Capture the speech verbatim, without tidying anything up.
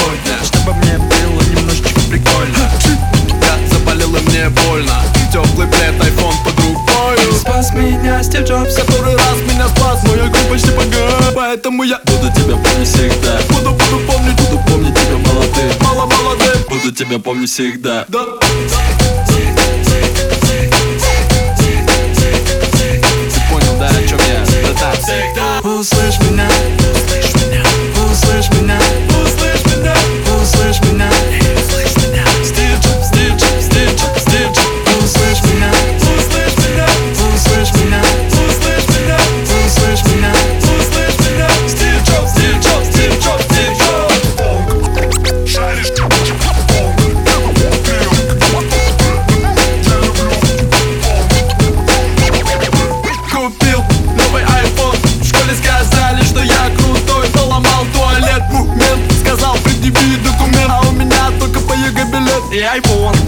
сегодня, чтобы мне было немножечко прикольно. Я заболел и мне больно. Теплый плед, айфон под рукою. Спас меня Стив Джобс, который раз меня спас. Моя группа почти погиб, поэтому я буду тебя помнить всегда. Буду, буду помнить, буду помнить тебя молодым. Мало молодым. Буду тебя помнить всегда. Да. Услышь меня, услышь меня, услышь меня, услышь меня, услышь меня, услышь меня. Стив Джобс, Стив Джобс, Стив Джобс, Стив Джобс. Услышь меня, услышь меня, услышь меня, услышь меня, услышь меня, услышь меня. Стив Джобс, Стив Джобс, Стив Джобс, Стив Джобс. Шаришь, купил новый айфон. Сказали, что я крутой, поломал туалет. Мумент сказал, предъяви документ, а у меня только по ЕГЭ билет и айфон.